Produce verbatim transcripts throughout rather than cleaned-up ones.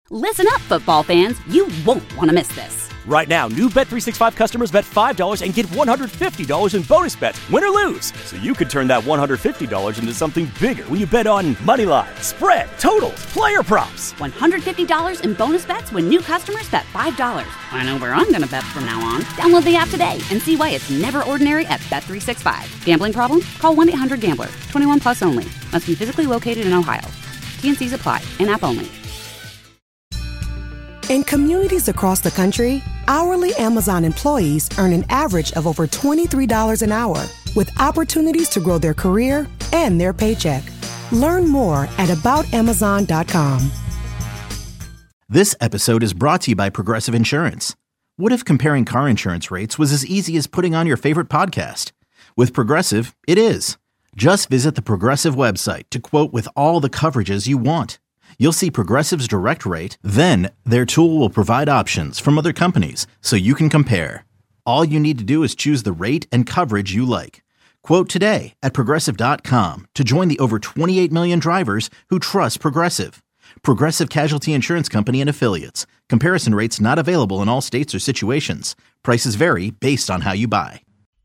Listen up, football fans. You won't want to miss this. Right now, new Bet three sixty-five customers bet five dollars and get one hundred fifty dollars in bonus bets, win or lose. So you could turn that one hundred fifty dollars into something bigger when you bet on money line, spread, totals, player props. one hundred fifty dollars in bonus bets when new customers bet five dollars. I know where I'm going to bet from now on. Download the app today and see why it's never ordinary at Bet three sixty-five. Gambling problem? Call one eight hundred gambler. twenty-one plus only. Must be physically located in Ohio. T and C's apply. In-app only. In communities across the country, hourly Amazon employees earn an average of over twenty-three dollars an hour, with opportunities to grow their career and their paycheck. Learn more at about amazon dot com. This episode is brought to you by Progressive Insurance. What if comparing car insurance rates was as easy as putting on your favorite podcast? With Progressive, it is. Just visit the Progressive website to quote with all the coverages you want. You'll see Progressive's direct rate, then their tool will provide options from other companies so you can compare. All you need to do is choose the rate and coverage you like. Quote today at progressive dot com to join the over twenty-eight million drivers who trust Progressive. Progressive Casualty Insurance Company and Affiliates. Comparison rates not available in all states or situations. Prices vary based on how you buy.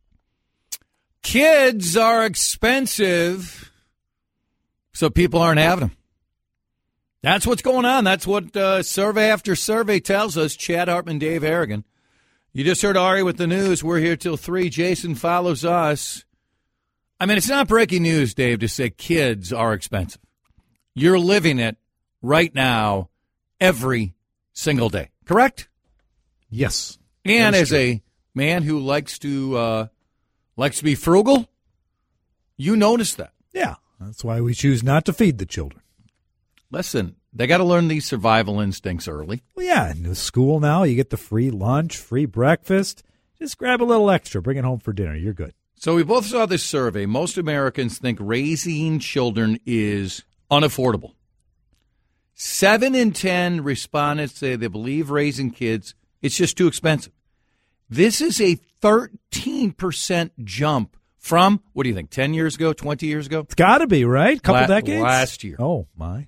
Kids are expensive, so people aren't having them. That's what's going on. That's what uh, survey after survey tells us. Chad Hartman, Dave Harrigan. You just heard Ari with the news. We're here till three. Jason follows us. I mean, it's not breaking news, Dave, to say kids are expensive. You're living it right now every single day, correct? Yes. And as true. a man who likes to uh, likes to be frugal, you notice that. Yeah, that's why we choose not to feed the children. Listen, they got to learn these survival instincts early. Well, yeah, in school now, you get the free lunch, free breakfast. Just grab a little extra, bring it home for dinner. You're good. So we both saw this survey. Most Americans think raising children is unaffordable. Seven in ten respondents say they believe raising kids, it's just too expensive. This is a thirteen percent jump from, what do you think, ten years ago, twenty years ago? It's got to be, right? Couple La- decades? Last year. Oh, my.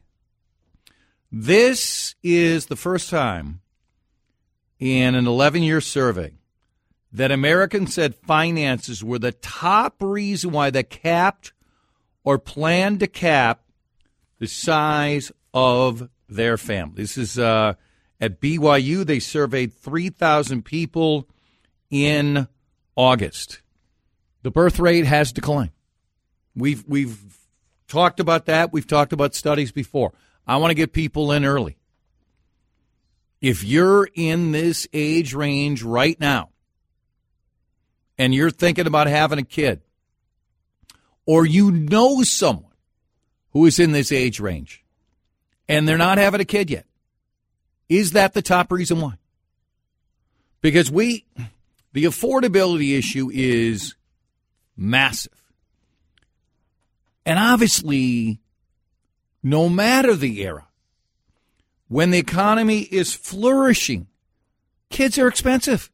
This is the first time in an eleven-year survey that Americans said finances were the top reason why they capped or planned to cap the size of their family. This is uh, at B Y U. They surveyed three thousand people in August. The birth rate has declined. We've we've talked about that. We've talked about studies before. I want to get people in early. If you're in this age range right now and you're thinking about having a kid, or you know someone who is in this age range and they're not having a kid yet, is that the top reason why? Because we, the affordability issue is massive. And obviously, no matter the era, when the economy is flourishing, kids are expensive.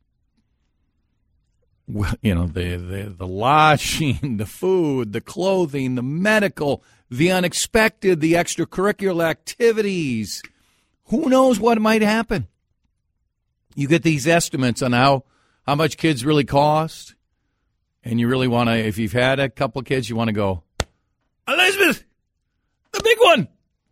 Well, you know, the, the, the lodging, the food, the clothing, the medical, the unexpected, the extracurricular activities. Who knows what might happen? You get these estimates on how, how much kids really cost, and you really want to, if you've had a couple kids, you want to go, Elizabeth, the big one.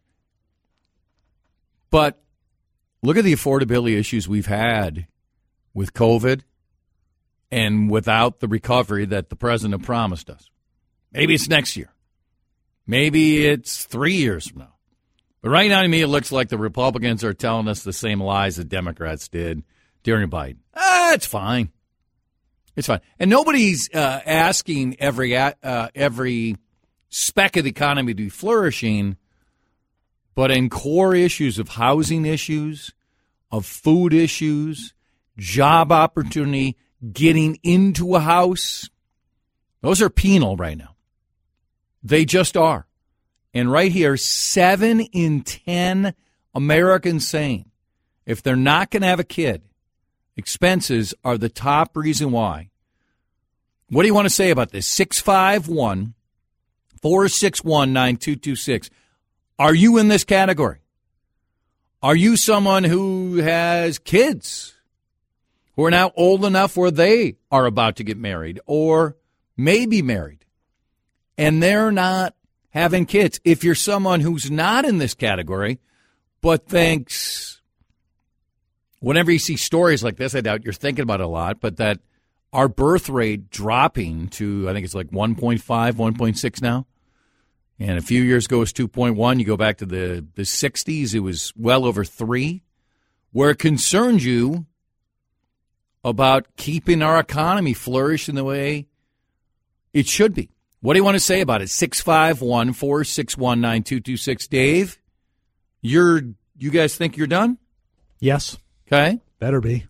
But look at the affordability issues we've had with COVID and without the recovery that the president promised us. Maybe it's next year. Maybe it's three years from now. But right now, to me, it looks like the Republicans are telling us the same lies the Democrats did during Biden. Ah, it's fine. It's fine. And nobody's uh, asking every uh, every speck of the economy to be flourishing, but in core issues of housing issues, of food issues, job opportunity, getting into a house, those are penal right now. They just are. And right here, seven in ten Americans saying if they're not going to have a kid, expenses are the top reason why. What do you want to say about this? six five one, four six one, nine two two six. Are you in this category? Are you someone who has kids who are now old enough where they are about to get married or may be married and they're not having kids? If you're someone who's not in this category but thinks, whenever you see stories like this, I doubt you're thinking about it a lot, but that our birth rate dropping to, I think it's like one point five, one point six now. And a few years ago it was two point one. You go back to the, the sixties, it was well over three. Where it concerns you about keeping our economy flourishing the way it should be. What do you want to say about it? six five one, four six one, nine two two six. Dave, you're, you guys think you're done? Yes. Okay. Better be.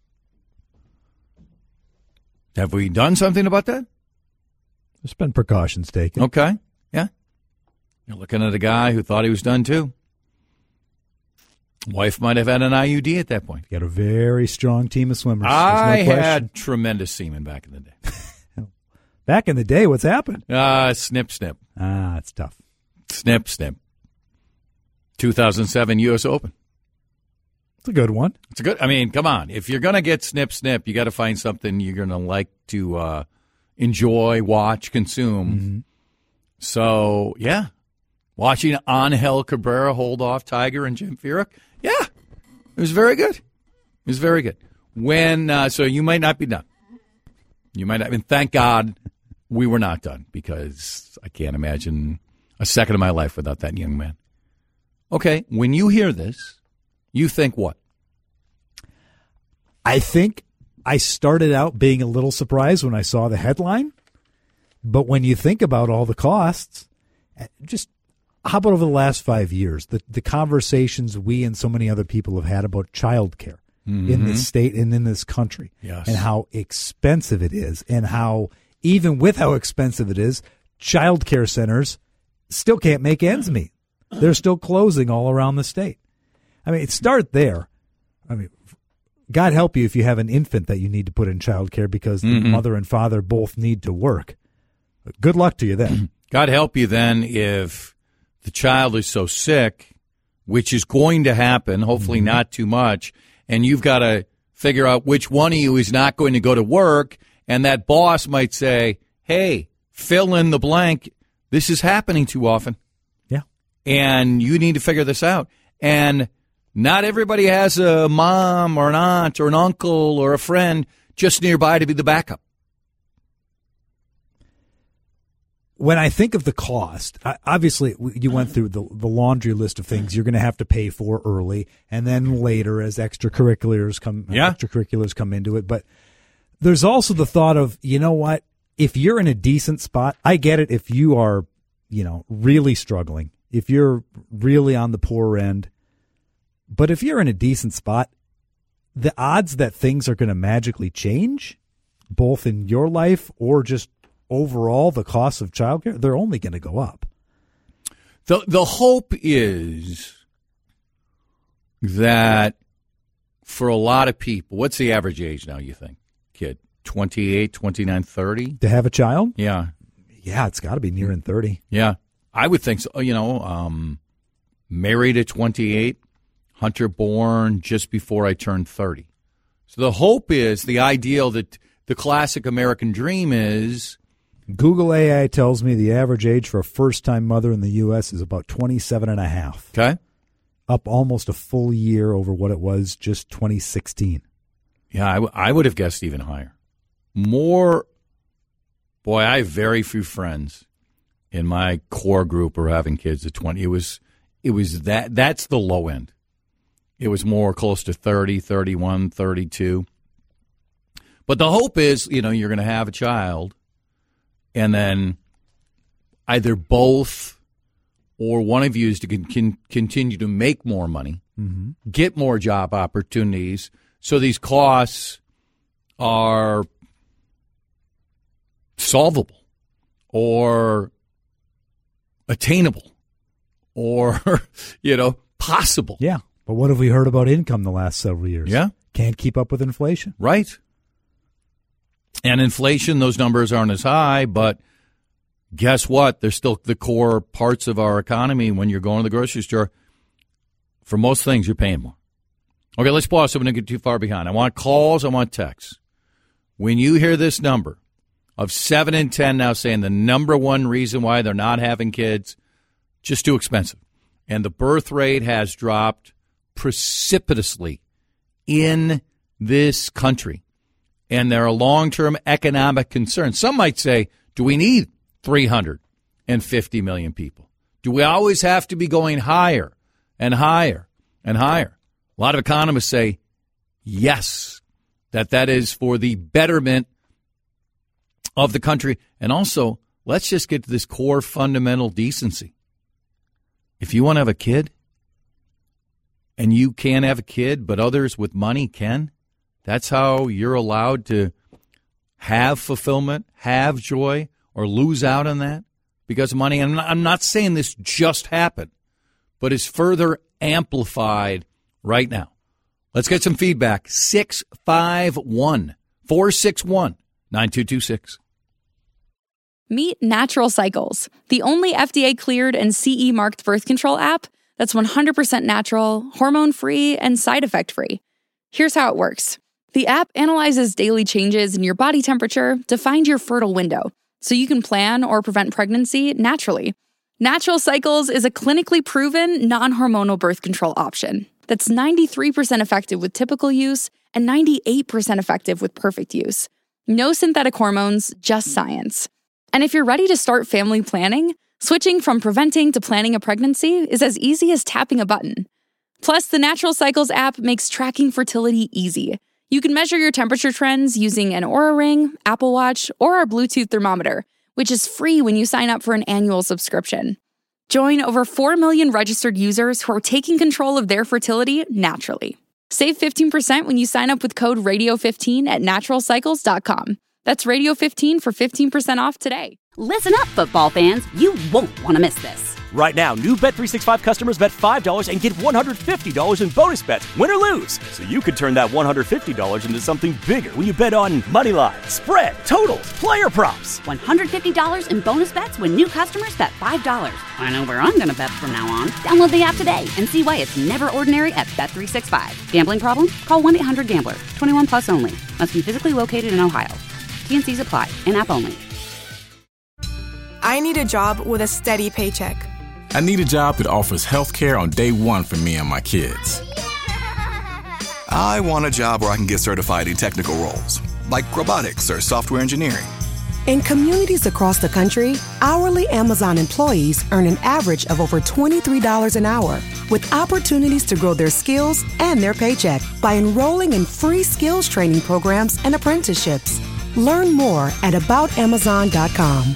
Have we done something about that? There's been precautions taken. Okay. Yeah. You're looking at a guy who thought he was done too. Wife might have had an I U D at that point. You got a very strong team of swimmers. I no had tremendous semen back in the day. Back in the day, what's happened? Uh, snip, snip. Ah, it's tough. Snip, snip. two thousand seven U S Open. It's a good one. It's a good. I mean, come on. If you're going to get snip, snip, you got to find something you're going to like to uh, enjoy, watch, consume. Mm-hmm. So, yeah. Watching Angel Cabrera hold off Tiger and Jim Furyk. Yeah. It was very good. It was very good. When, uh, so you might not be done. You might not, and thank God we were not done, because I can't imagine a second of my life without that young man. Okay. When you hear this, you think what? I think I started out being a little surprised when I saw the headline. But when you think about all the costs, just how about over the last five years, the, the conversations we and so many other people have had about childcare mm-hmm. in this state and in this country, yes. and how expensive it is, and how even with how expensive it is, childcare centers still can't make ends meet. They're still closing all around the state. I mean, start there. I mean, God help you if you have an infant that you need to put in childcare because mm-hmm. the mother and father both need to work. Good luck to you then. God help you then if the child is so sick, which is going to happen, hopefully mm-hmm. not too much, and you've got to figure out which one of you is not going to go to work, and that boss might say, hey, fill in the blank. This is happening too often. Yeah. And you need to figure this out. And not everybody has a mom or an aunt or an uncle or a friend just nearby to be the backup. When I think of the cost, obviously you went through the, the laundry list of things you're going to have to pay for early, and then later as extracurriculars come, yeah. extracurriculars come into it. But there's also the thought of, you know what, if you're in a decent spot, I get it. If you are, you know, really struggling, if you're really on the poor end, but if you're in a decent spot, the odds that things are going to magically change, both in your life or just overall the cost of childcare, they're only going to go up. The the hope is that for a lot of people, what's the average age now, you think, kid? twenty-eight, twenty-nine, thirty? To have a child? Yeah. Yeah, it's got to be nearing thirty. Yeah, I would think so. You know, um, married at twenty-eight, Hunter born just before I turned thirty. So the hope is, the ideal, that the classic American dream is... Google A I tells me the average age for a first-time mother in the U S is about twenty-seven and a half. Okay. Up almost a full year over what it was just twenty sixteen. Yeah, I, w- I would have guessed even higher. More, boy, I have very few friends in my core group who are having kids at twenty. It was, it was that, that's the low end. It was more close to thirty, thirty-one, thirty-two. But the hope is, you know, you're going to have a child, and then either both or one of you is to con- con- continue to make more money, mm-hmm. get more job opportunities, so these costs are solvable or attainable or, you know, possible. Yeah. But what have we heard about income the last several years? Yeah. Can't keep up with inflation. Right. And inflation, those numbers aren't as high, but guess what? They're still the core parts of our economy. When you're going to the grocery store, For most things, you're paying more. Okay, let's pause so we don't get too far behind. I want calls. I want texts. When you hear this number of seven in ten now saying the number one reason why they're not having kids, just too expensive. And the birth rate has dropped precipitously in this country. And there are long-term economic concerns. Some might say, do we need three hundred fifty million people? Do we always have to be going higher and higher and higher? A lot of economists say, yes, that that is for the betterment of the country. And also, let's just get to this core fundamental decency. If you want to have a kid and you can't have a kid, but others with money can, that's how you're allowed to have fulfillment, have joy, or lose out on that because of money. And I'm not, I'm not saying this just happened, but it's further amplified right now. Let's get some feedback. six five one, four six one, nine two two six. Meet Natural Cycles, the only F D A-cleared and C E-marked birth control app that's one hundred percent natural, hormone-free, and side effect-free. Here's how it works. The app analyzes daily changes in your body temperature to find your fertile window, so you can plan or prevent pregnancy naturally. Natural Cycles is a clinically proven, non-hormonal birth control option that's ninety-three percent effective with typical use and ninety-eight percent effective with perfect use. No synthetic hormones, just science. And if you're ready to start family planning, switching from preventing to planning a pregnancy is as easy as tapping a button. Plus, the Natural Cycles app makes tracking fertility easy. You can measure your temperature trends using an Oura Ring, Apple Watch, or our Bluetooth thermometer, which is free when you sign up for an annual subscription. Join over four million registered users who are taking control of their fertility naturally. Save fifteen percent when you sign up with code radio fifteen at natural cycles dot com. That's radio fifteen for fifteen percent off today. Listen up, football fans. You won't want to miss this. Right now, new Bet three sixty-five customers bet five dollars and get one hundred fifty dollars in bonus bets, win or lose. So you could turn that one hundred fifty dollars into something bigger when you bet on money line, spread, totals, player props. one hundred fifty dollars in bonus bets when new customers bet five dollars. I know where I'm going to bet from now on. Download the app today and see why it's never ordinary at Bet three sixty-five. Gambling problem? Call one eight hundred gambler. twenty-one plus only. Must be physically located in Ohio. T N Cs apply. In-app only. I need a job with a steady paycheck. I need a job that offers health care on day one for me and my kids. I want a job where I can get certified in technical roles, like robotics or software engineering. In communities across the country, hourly Amazon employees earn an average of over twenty-three dollars an hour, with opportunities to grow their skills and their paycheck by enrolling in free skills training programs and apprenticeships. Learn more at about amazon dot com.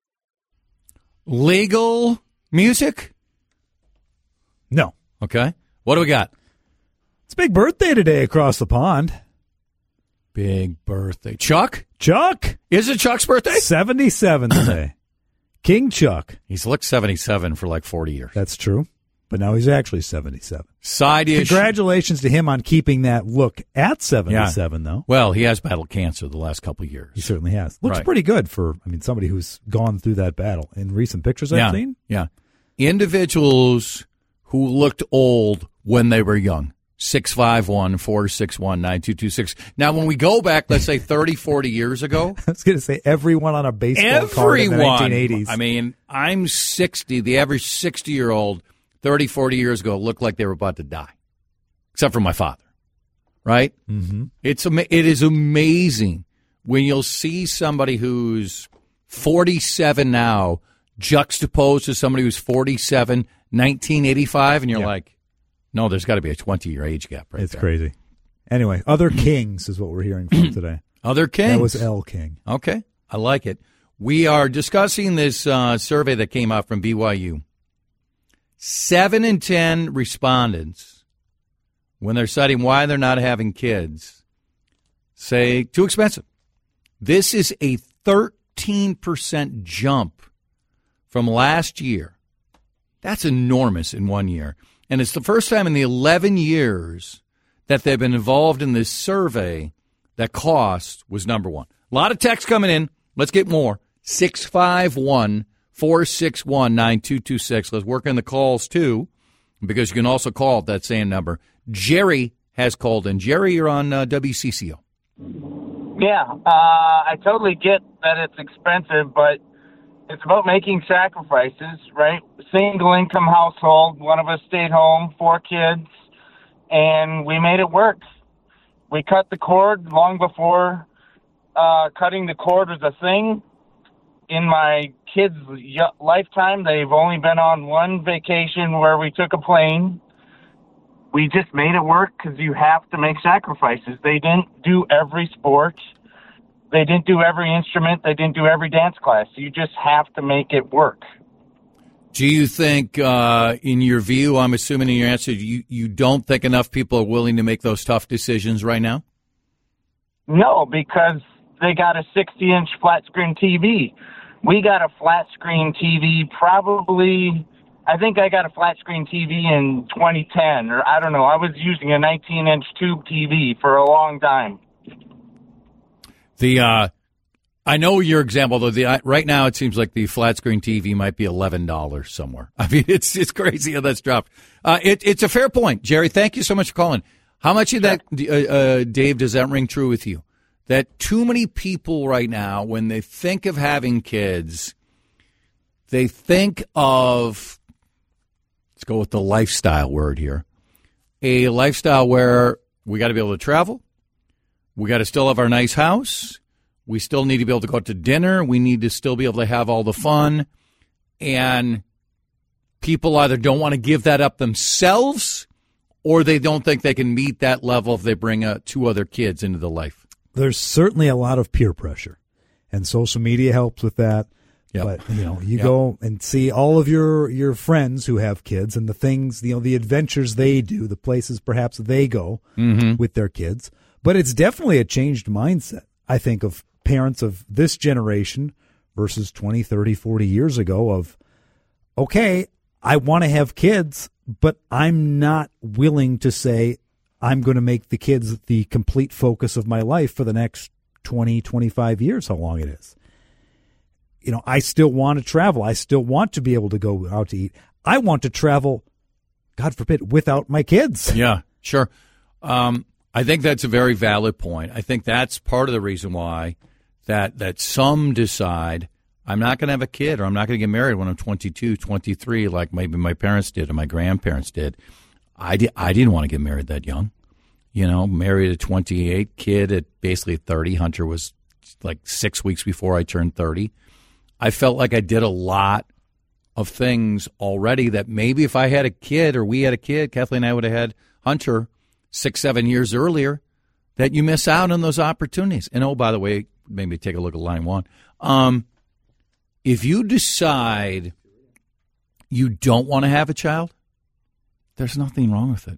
Legal music? No. Okay. What do we got? It's a big birthday today across the pond. Big birthday. Chuck? Chuck? Is it Chuck's birthday? seventy-seven today. King Chuck. He's looked seventy-seven for like forty years. That's true. But now he's actually seventy-seven. Side issue. Congratulations to him on keeping that look at seventy-seven, yeah. though. Well, he has battled cancer the last couple of years. He certainly has. Looks right. pretty good for, I mean, somebody who's gone through that battle. In recent pictures I've yeah. seen. Yeah. Individuals who looked old when they were young. six five one, four six one, nine two two six. Now, when we go back, let's say thirty, forty years ago. I was going to say everyone on a baseball everyone, card in the nineteen eighties. I mean, I'm sixty. The average sixty-year-old thirty, forty years ago looked like they were about to die, except for my father, right? Mm-hmm. It's It is amazing when you'll see somebody who's forty-seven now juxtaposed to somebody who's forty-seven, nineteen eighty-five, and you're yeah. like, no, there's got to be a twenty-year age gap right it's there. It's crazy. Anyway, other kings is what we're hearing from today. Other kings? That was L. King. Okay, I like it. We are discussing this uh, survey that came out from B Y U. Seven in ten respondents, when they're citing why they're not having kids, say too expensive. This is a thirteen percent jump from last year. That's enormous in one year. And it's the first time in the eleven years that they've been involved in this survey that cost was number one. A lot of text coming in. Let's get more. six five one, four six one, nine two two six. Let's work on the calls, too. because you can also call that same number. Jerry has called in. Jerry, you're on uh, W C C O. Yeah, uh, I totally get that it's expensive, but it's about making sacrifices, right? Single income household, one of us stayed home, four kids, and we made it work. We cut the cord long before uh, cutting the cord was a thing. In my kids' lifetime, they've only been on one vacation where we took a plane. We just made it work because you have to make sacrifices. They didn't do every sport. They didn't do every instrument. They didn't do every dance class. You just have to make it work. Do you think, uh, in your view, I'm assuming in your answer, you, you don't think enough people are willing to make those tough decisions right now? No, because they got a sixty-inch flat-screen T V. We got a flat-screen T V probably, I think I got a flat-screen T V in twenty ten, or I don't know. I was using a nineteen-inch tube T V for a long time. The uh, I know your example, though. The, uh, right now, it seems like the flat-screen T V might be eleven dollars somewhere. I mean, it's it's crazy how that's dropped. Uh, it, it's a fair point. Jerry, thank you so much for calling. How much of that, uh, uh, Dave, does that ring true with you? That too many people right now, when they think of having kids, they think of, let's go with the lifestyle word here, a lifestyle where we got to be able to travel, we got to still have our nice house, we still need to be able to go out to dinner, we need to still be able to have all the fun, and people either don't want to give that up themselves or they don't think they can meet that level if they bring uh, two other kids into the life. There's certainly a lot of peer pressure, and social media helps with that. Yep. But, you know, you yep. go and see all of your, your friends who have kids and the things, you know, the adventures they do, the places perhaps they go mm-hmm. with their kids. But it's definitely a changed mindset, I think, of parents of this generation versus twenty, thirty, forty years ago of, okay, I want to have kids, but I'm not willing to say I'm going to make the kids the complete focus of my life for the next twenty, twenty-five years, how long it is. You know, I still want to travel. I still want to be able to go out to eat. I want to travel, God forbid, without my kids. Yeah, sure. Um, I think that's a very valid point. I think that's part of the reason why that that some decide I'm not going to have a kid or I'm not going to get married when I'm twenty-two, twenty-three, like maybe my parents did or my grandparents did. I, di- I didn't want to get married that young. You know, married at twenty-eight, kid at basically thirty. Hunter was like six weeks before I turned thirty. I felt like I did a lot of things already that maybe if I had a kid or we had a kid, Kathleen and I would have had Hunter six, seven years earlier, that you miss out on those opportunities. And, oh, by the way, maybe take a look at line one. Um, if you decide you don't want to have a child, there's nothing wrong with it.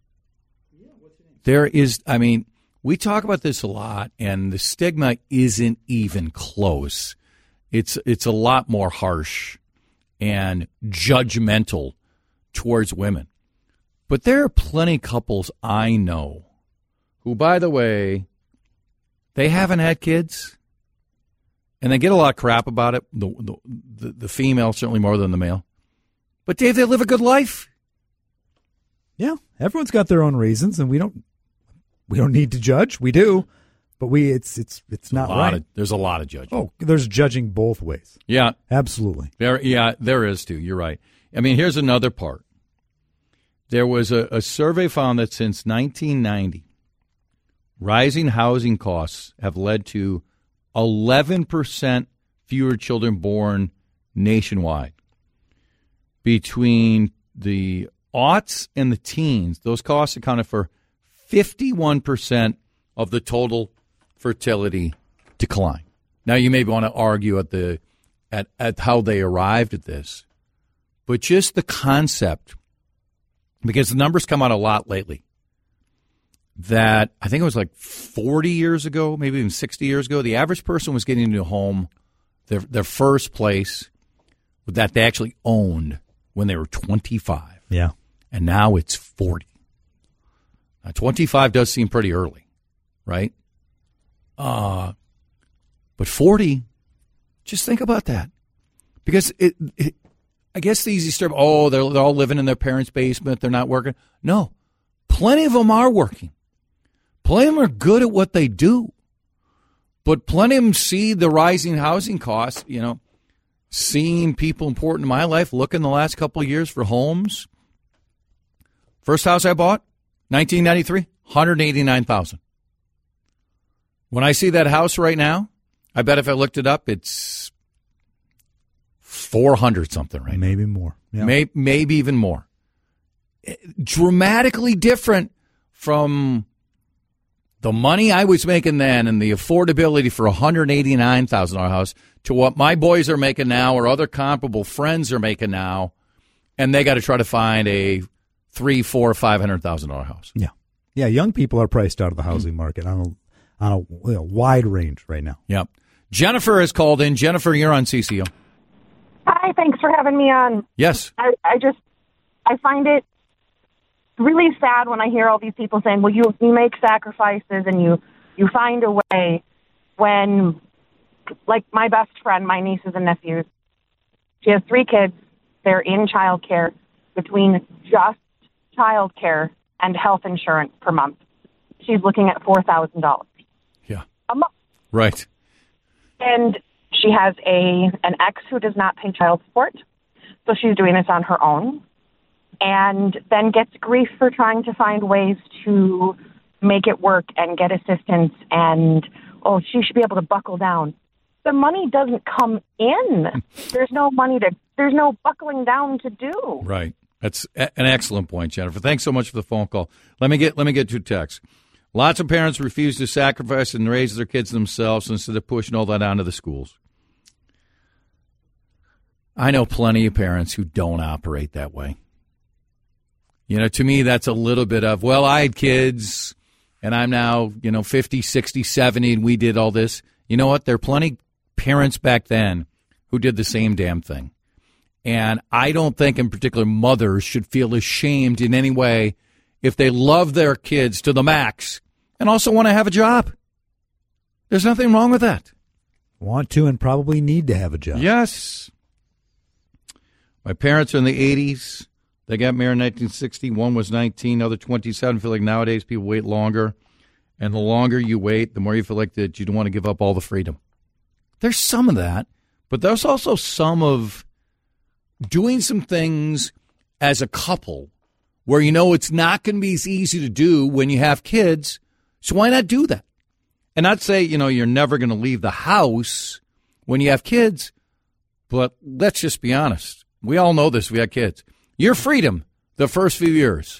There is, I mean, we talk about this a lot, and the stigma isn't even close. It's it's a lot more harsh and judgmental towards women. But there are plenty of couples I know who, by the way, they haven't had kids, and they get a lot of crap about it, the the, the, the female certainly more than the male. But, Dave, they live a good life. Yeah, everyone's got their own reasons, and we don't we don't need to judge. We do, but we it's it's it's not right. Of, there's a lot of judging. Oh, there's judging both ways. Yeah, absolutely. There, yeah, there is too. You're right. I mean, here's another part. There was a, a survey found that since nineteen ninety, rising housing costs have led to eleven percent fewer children born nationwide. Between the aughts and the teens, those costs accounted for fifty-one percent of the total fertility decline. Now, you may want to argue at the at, at how they arrived at this, but just the concept, because the numbers come out a lot lately, that I think it was like forty years ago, maybe even sixty years ago, the average person was getting into a home, their, their first place that they actually owned when they were twenty-five. Yeah. And now it's forty. Now, twenty-five does seem pretty early, right? Uh, but forty, just think about that. Because it, it I guess the easy story, oh, they're, they're all living in their parents' basement. They're not working. No, plenty of them are working. Plenty of them are good at what they do. But plenty of them see the rising housing costs, you know, seeing people important in my life look in the last couple of years for homes. First house I bought, nineteen ninety-three, one hundred eighty-nine thousand dollars. When I see that house right now, I bet if I looked it up, it's four hundred something right now. Maybe more. Yeah. Maybe, maybe even more. Dramatically different from the money I was making then and the affordability for a one hundred eighty-nine thousand dollars house to what my boys are making now or other comparable friends are making now, and they got to try to find a three, four, five hundred thousand dollar house. Yeah, yeah. Young people are priced out of the housing mm. market on a on a you know, wide range right now. Yep. Jennifer has called in. Jennifer, you're on C C O. Hi, thanks for having me on. Yes. I, I just I find it really sad when I hear all these people saying, well, you you make sacrifices and you, you find a way when, like my best friend, my nieces and nephews, she has three kids. They're in childcare. Between just childcare and health insurance per month, she's looking at four thousand dollars. Yeah. A month. Right. And she has a an ex who does not pay child support, so she's doing this on her own. And then gets grief for trying to find ways to make it work and get assistance. And, oh, she should be able to buckle down. The money doesn't come in. There's no money to, there's no buckling down to do. Right. That's an excellent point, Jennifer. Thanks so much for the phone call. Let me get, let me get two texts. Lots of parents refuse to sacrifice and raise their kids themselves instead of pushing all that onto the schools. I know plenty of parents who don't operate that way. You know, to me, that's a little bit of, well, I had kids, and I'm now, you know, fifty, sixty, seventy, and we did all this. You know what? There are plenty of parents back then who did the same damn thing. And I don't think, in particular, mothers should feel ashamed in any way if they love their kids to the max and also want to have a job. There's nothing wrong with that. Want to and probably need to have a job. Yes. My parents are in the eighties. They got married in nineteen sixty. One was nineteen, other twenty-seven. I feel like nowadays people wait longer. And the longer you wait, the more you feel like that you don't want to give up all the freedom. There's some of that, but there's also some of doing some things as a couple where you know it's not going to be as easy to do when you have kids. So why not do that? And not say, you know, you're never going to leave the house when you have kids. But let's just be honest. We all know this. We have kids. Your freedom the first few years,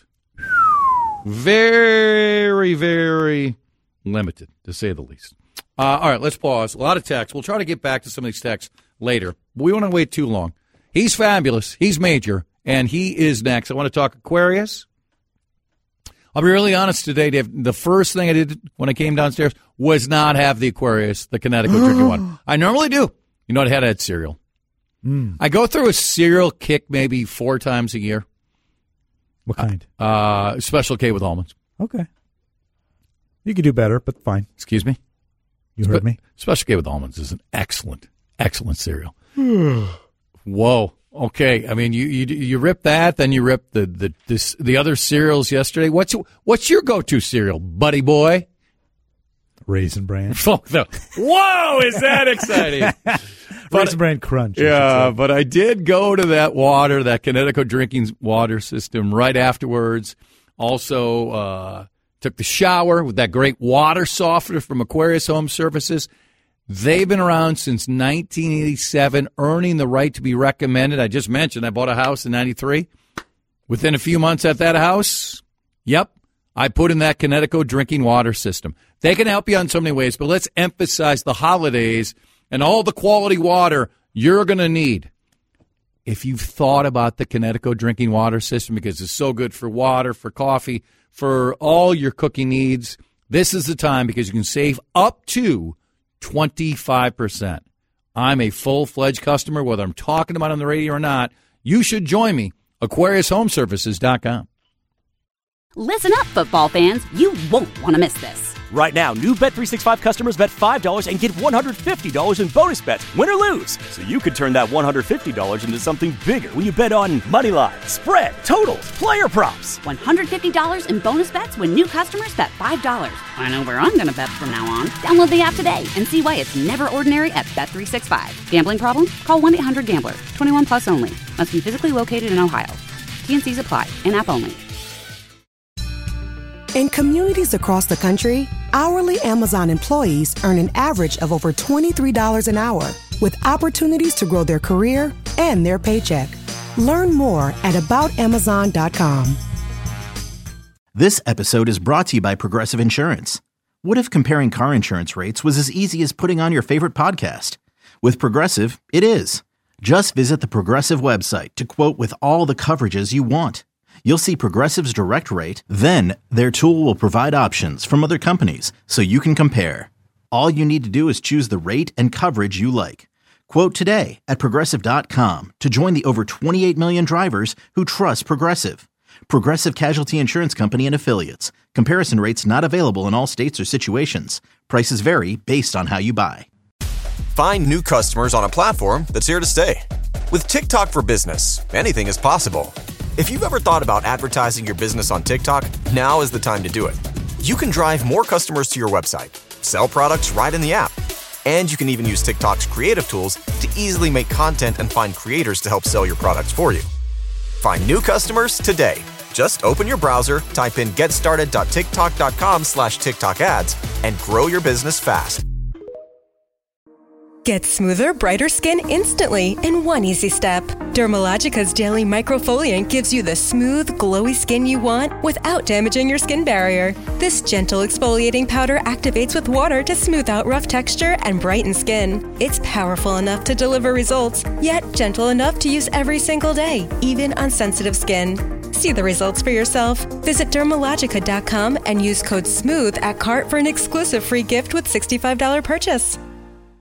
very, very limited, to say the least. Uh, all right, let's pause. A lot of texts. We'll try to get back to some of these texts later. But we won't wait too long. He's fabulous. He's major. And he is next. I want to talk Aquarius. I'll be really honest today, Dave. The first thing I did when I came downstairs was not have the Aquarius, the Connecticut drinking water. I normally do. You know what? I had had cereal. Mm. I go through a cereal kick maybe four times a year. What kind? Uh, Special K with almonds. Okay. You could do better, but fine. Excuse me? You heard Spe- me? Special K with almonds is an excellent, excellent cereal. Whoa. Okay. I mean, you, you you rip that, then you rip the the this, the other cereals yesterday. What's what's your go-to cereal, buddy boy? Raisin Bran. Whoa, is that exciting? Raisin Bran Crunch. Yeah, but I did go to that water, that Connecticut drinking water system right afterwards. Also uh, took the shower with that great water softener from Aquarius Home Services. They've been around since nineteen eighty-seven, earning the right to be recommended. I just mentioned I bought a house in ninety-three. Within a few months at that house, yep, I put in that Connecticut drinking water system. They can help you on so many ways, but let's emphasize the holidays and all the quality water you're going to need. If you've thought about the Connecticut drinking water system because it's so good for water, for coffee, for all your cooking needs, this is the time because you can save up to twenty-five percent. I'm a full-fledged customer, whether I'm talking about it on the radio or not. You should join me, Aquarius Home Services dot com. Listen up, football fans. You won't want to miss this. Right now, new Bet three sixty-five customers bet five dollars and get one hundred fifty dollars in bonus bets, win or lose. So you could turn that one hundred fifty dollars into something bigger when you bet on money line, spread, totals, player props. one hundred fifty dollars in bonus bets when new customers bet five dollars. I know where I'm going to bet from now on. Download the app today and see why it's never ordinary at Bet three sixty-five. Gambling problem? Call one eight hundred gambler. twenty-one plus only. Must be physically located in Ohio. T N Cs apply. In-app only. In communities across the country, hourly Amazon employees earn an average of over twenty-three dollars an hour, with opportunities to grow their career and their paycheck. Learn more at about amazon dot com. This episode is brought to you by Progressive Insurance. What if comparing car insurance rates was as easy as putting on your favorite podcast? With Progressive, it is. Just visit the Progressive website to quote with all the coverages you want. You'll see Progressive's direct rate, then their tool will provide options from other companies so you can compare. All you need to do is choose the rate and coverage you like. Quote today at progressive dot com to join the over twenty-eight million drivers who trust Progressive. Progressive Casualty Insurance Company and Affiliates. Comparison rates not available in all states or situations. Prices vary based on how you buy. Find new customers on a platform that's here to stay. With TikTok for Business, anything is possible. If you've ever thought about advertising your business on TikTok, now is the time to do it. You can drive more customers to your website, sell products right in the app, and you can even use TikTok's creative tools to easily make content and find creators to help sell your products for you. Find new customers today. Just open your browser, type in getstarted.tiktok.com slash TikTok ads, and grow your business fast. Get smoother, brighter skin instantly in one easy step. Dermalogica's Daily Microfoliant gives you the smooth, glowy skin you want without damaging your skin barrier. This gentle exfoliating powder activates with water to smooth out rough texture and brighten skin. It's powerful enough to deliver results, yet gentle enough to use every single day, even on sensitive skin. See the results for yourself. Visit dermalogica dot com and use code SMOOTH at cart for an exclusive free gift with sixty-five dollars purchase.